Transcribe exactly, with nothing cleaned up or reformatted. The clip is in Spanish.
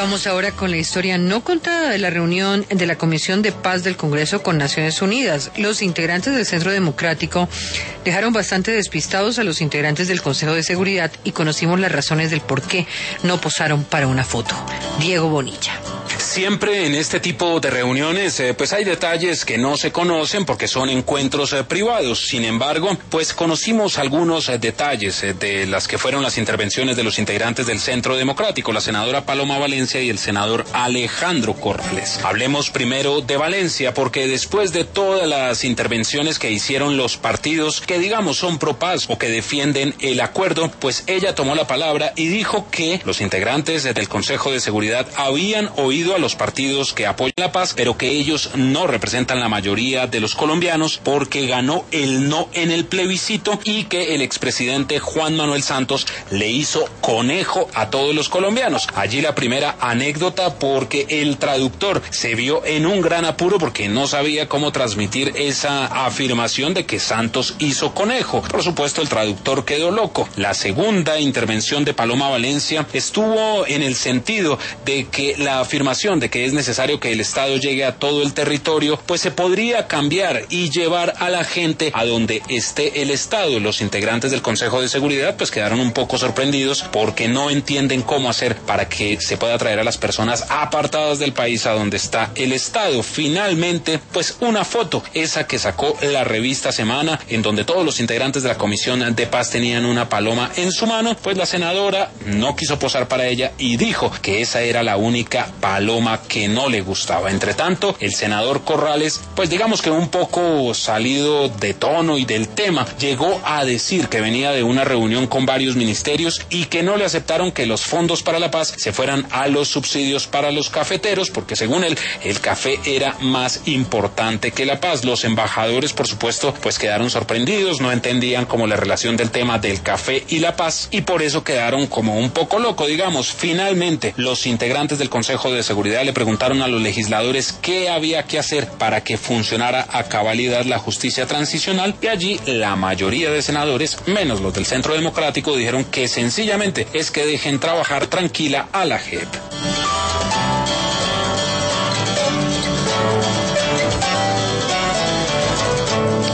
Vamos ahora con la historia no contada de la reunión de la Comisión de Paz del Congreso con Naciones Unidas. Los integrantes del Centro Democrático dejaron bastante despistados a los integrantes del Consejo de Seguridad y conocimos las razones del por qué no posaron para una foto. Diego Bonilla. Siempre en este tipo de reuniones eh, pues hay detalles que no se conocen porque son encuentros eh, privados. Sin embargo, pues conocimos algunos eh, detalles eh, de las que fueron las intervenciones de los integrantes del Centro Democrático, la senadora Paloma Valencia y el senador Alejandro Corrales. Hablemos primero de Valencia, porque después de todas las intervenciones que hicieron los partidos que digamos son pro paz o que defienden el acuerdo, pues ella tomó la palabra y dijo que los integrantes del Consejo de Seguridad habían oído a los partidos que apoyan la paz, pero que ellos no representan la mayoría de los colombianos porque ganó el no en el plebiscito y que el expresidente Juan Manuel Santos le hizo conejo a todos los colombianos. Allí la primera anécdota, porque el traductor se vio en un gran apuro porque no sabía cómo transmitir esa afirmación de que Santos hizo conejo. Por supuesto, el traductor quedó loco. La segunda intervención de Paloma Valencia estuvo en el sentido de que la afirmación de que es necesario que el Estado llegue a todo el territorio, pues se podría cambiar y llevar a la gente a donde esté el Estado. Los integrantes del Consejo de Seguridad pues quedaron un poco sorprendidos porque no entienden cómo hacer para que se pueda traer a las personas apartadas del país a donde está el Estado. Finalmente, pues una foto, esa que sacó la revista Semana, en donde todos los integrantes de la Comisión de Paz tenían una paloma en su mano, pues la senadora no quiso posar para ella y dijo que esa era la única paloma que no le gustaba. Entre tanto, el senador Corrales, pues digamos que un poco salido de tono y del tema, llegó a decir que venía de una reunión con varios ministerios y que no le aceptaron que los fondos para la paz se fueran a los subsidios para los cafeteros, porque según él, el café era más importante que la paz. Los embajadores, por supuesto, pues quedaron sorprendidos, no entendían como la relación del tema del café y la paz, y por eso quedaron como un poco loco, digamos. Finalmente, los integrantes del Consejo de Seguridad le preguntaron a los legisladores qué había que hacer para que funcionara a cabalidad la justicia transicional, y allí la mayoría de senadores, menos los del Centro Democrático, dijeron que sencillamente es que dejen trabajar tranquila a la J E P.